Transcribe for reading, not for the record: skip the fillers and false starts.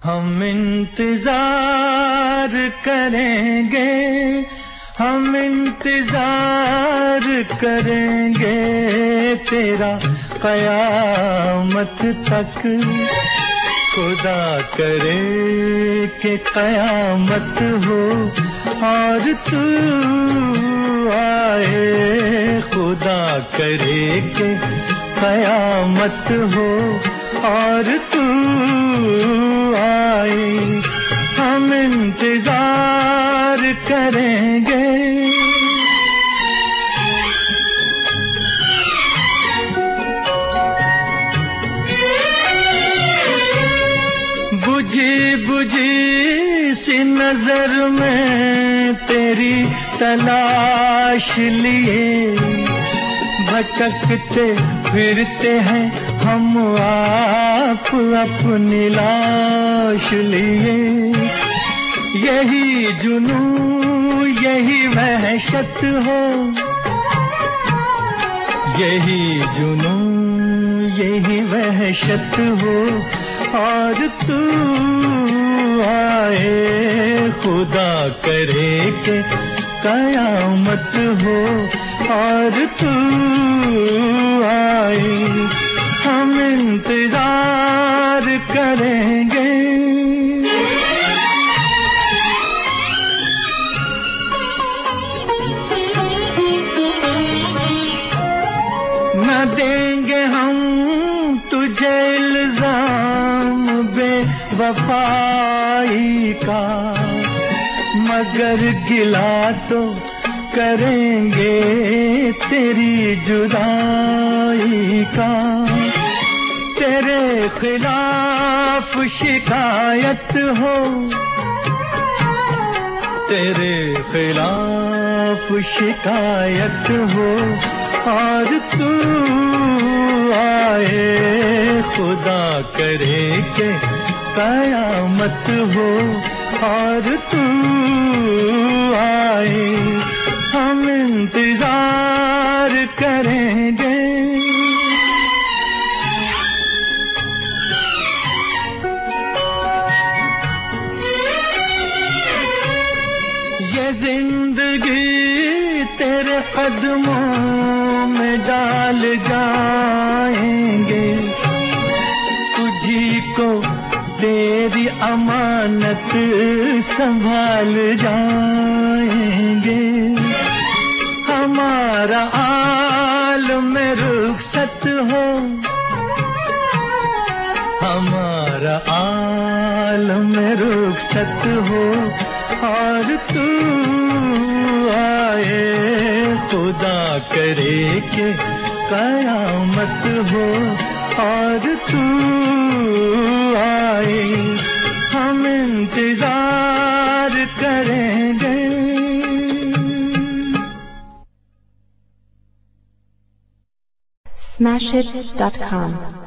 हम इंतजार करेंगे, हम इंतजार करेंगे तेरा कयामत तक। खुदा करे कि कयामत हो और तू आए, खुदा करे कि कयामत हो और तू आए। हम इंतजार करेंगे। बुझी बुझी सी नजर में तेरी तलाश लिए भटकते फिरते हैं हम आप अपनी लाश लिए। यही जुनू यही वहशत हो, यही जुनू यही वहशत हो और तू आए, खुदा करे कि कयामत हो और तू आए। हम इंतजार करेंगे। न देंगे हम तुझे इल्जाम बेवफाई का, मगर गिला तो करेंगे तेरी जुदाई का। तेरे खिलाफ शिकायत हो, तेरे खिलाफ शिकायत हो और तू आए, खुदा करे कि कयामत हो और तू आए। हम इंतजार करेंगे। ये जिंदगी तेरे कदमों में डाल जाएंगे, तुझी को तेरी अमानत संभाल जाएंगे। हमारा आलम रुखसत हो, हमारा आलम रुखसत हो और तू आए, खुदा करे कि कयामत हो और तू आए। हम इंतजार करेंगे। Smashhits.com